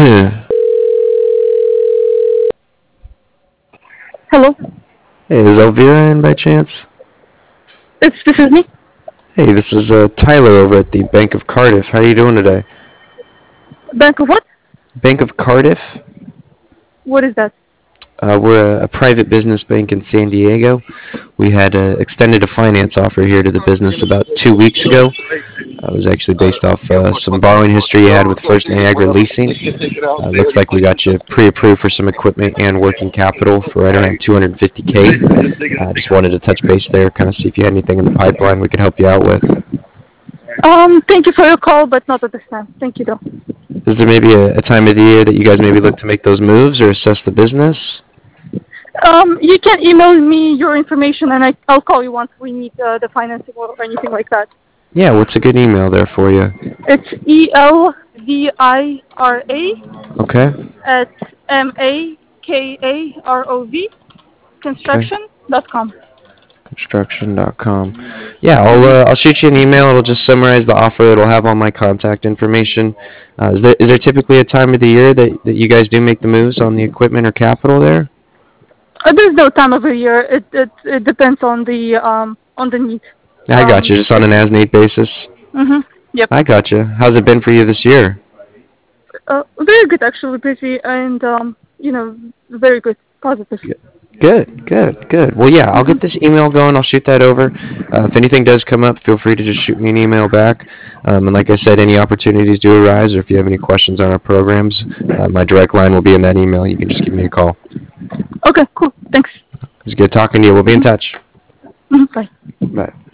Hello. Hey, is Elvira in by chance? This is me. Hey, this is Tyler over at the Bank of Cardiff. How are you doing today? Bank of what? Bank of Cardiff? What is that? We're a private business bank in San Diego. We had extended a finance offer here to the business about 2 weeks ago. It was actually based off some borrowing history you had with First Niagara Leasing. Looks like we got you pre-approved for some equipment and working capital for right around 250K. Just wanted to touch base there, kind of see if you had anything in the pipeline we could help you out with. Thank you for your call, but not at this time. Thank you, though. Is there maybe a time of the year that you guys maybe look to make those moves or assess the business? You can email me your information, and I'll call you once we need the financing or anything like that. Yeah, what's a good email there for you? It's ELVIRA Okay. at MAKAROV Okay. construction.com. Construction.com. Yeah, I'll shoot you an email. It'll just summarize the offer. It'll have all my contact information. Is there typically a time of the year that you guys do make the moves on the equipment or capital there? There's no time of the year. It depends on the need. I got you. Just on an as-need basis. Yep. I got you. How's it been for you this year? Very good, actually. Busy and very good, positive. Good. Well, yeah, I'll get this email going. I'll shoot that over. If anything does come up, feel free to just shoot me an email back. And like I said, any opportunities do arise, or if you have any questions on our programs, my direct line will be in that email. You can just give me a call. Okay, cool. Thanks. It's good talking to you. We'll be in touch. Bye. Bye.